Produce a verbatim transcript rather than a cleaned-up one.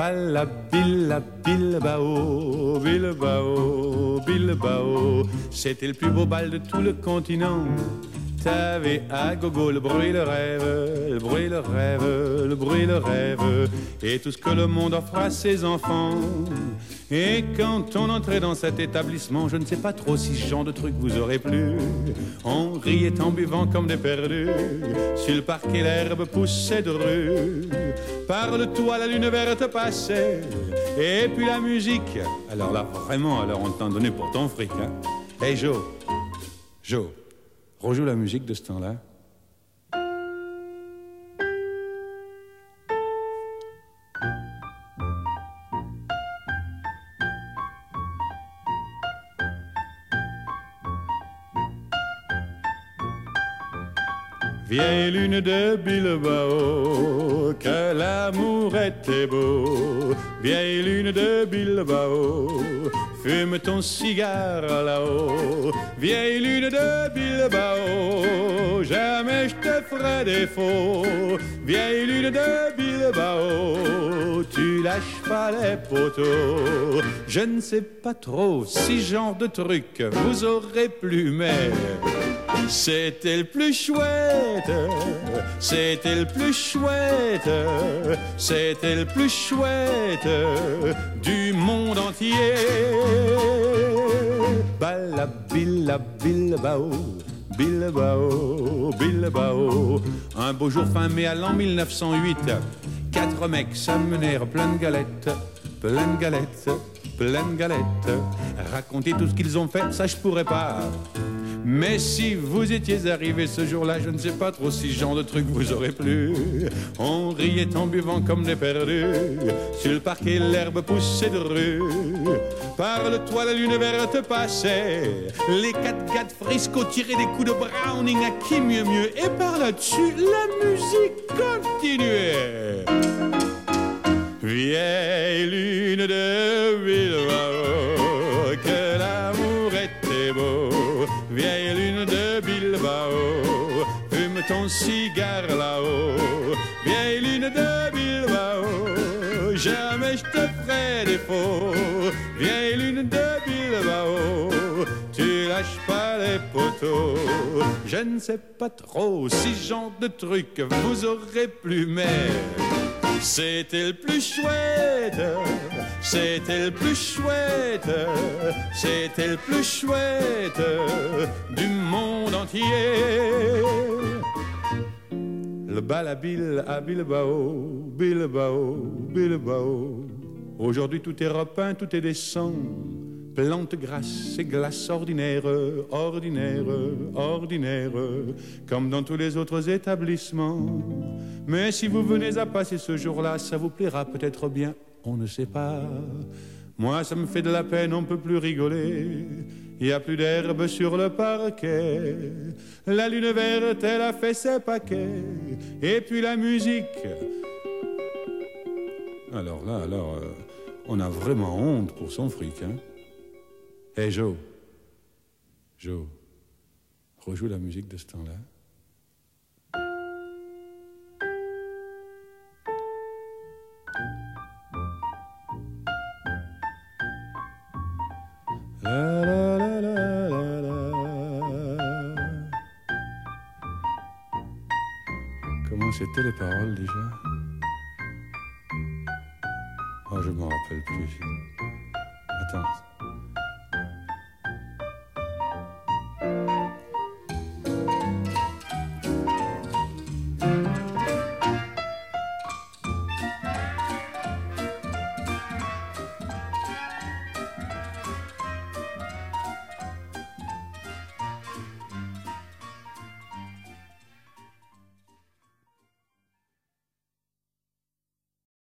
Balla Billa Bilbao, Bilbao, Bilbao. C'était le plus beau bal de tout le continent. T'avais à gogo le bruit, le rêve, le bruit, le rêve, le bruit, le rêve, et tout ce que le monde offre à ses enfants. Et quand on entrait dans cet établissement, je ne sais pas trop si ce genre de truc vous aurait plu. On riait en buvant comme des perdus, sur le parquet l'herbe poussait de rue. Par le toit la lune verte passait, et puis la musique. Alors là, vraiment, alors on t'en donnait pour ton fric, hein. Hey Joe, Joe, rejoue la musique de ce temps-là. Vieille lune de Bilbao, que l'amour était beau. Vieille lune de Bilbao, fume ton cigare là-haut. Vieille lune de Bilbao, jamais je te ferai défaut. Vieille lune de Bilbao, tu lâches pas les poteaux. Je ne sais pas trop si genre de truc vous aurez plu, mais c'était le plus chouette, c'était le plus chouette, c'était le plus chouette du monde entier. Balla Billa Bilbao, Bilbao, Bilbao. Un beau jour fin mai à l'an mille neuf cent huit, quatre mecs s'amenèrent plein de galettes, plein de galettes, plein de galettes. Raconter tout ce qu'ils ont fait, ça je pourrais pas. Mais si vous étiez arrivé ce jour-là, je ne sais pas trop si ce genre de truc vous aurait plu. On riait en buvant comme des perdus, sur le parquet l'herbe poussait de rue. Par le toit la lune verte passait, les quatre gars de Frisco tiraient des coups de Browning à qui mieux mieux. Et par là-dessus, la musique continuait. Vieille lune de Bilbao, que l'amour était beau. Vieille lune de Bilbao, fume ton cigare là-haut. Vieille lune de Bilbao, jamais je te ferai défaut. Vieille lune de Bilbao, tu lâches pas les poteaux. Je ne sais pas trop si ce genre de truc vous aurait plu, mais c'était le plus chouette, c'était le plus chouette, c'était le plus chouette du monde entier. Le bal à Bill, à Bilbao, Bilbao, Bilbao. Aujourd'hui tout est repeint, tout est décent. Plantes grasses et glaces ordinaires, ordinaires, ordinaires, comme dans tous les autres établissements. Mais si vous venez à passer ce jour-là, ça vous plaira peut-être bien, on ne sait pas. Moi, ça me fait de la peine, on ne peut plus rigoler. Il n'y a plus d'herbe sur le parquet. La lune verte, elle a fait ses paquets. Et puis la musique. Alors là, alors, euh, on a vraiment honte pour son fric, hein. Hey Joe, Joe, rejoue la musique de ce temps-là. La la la la la la. Comment c'était les paroles déjà? Oh, je m'en rappelle plus. Attends.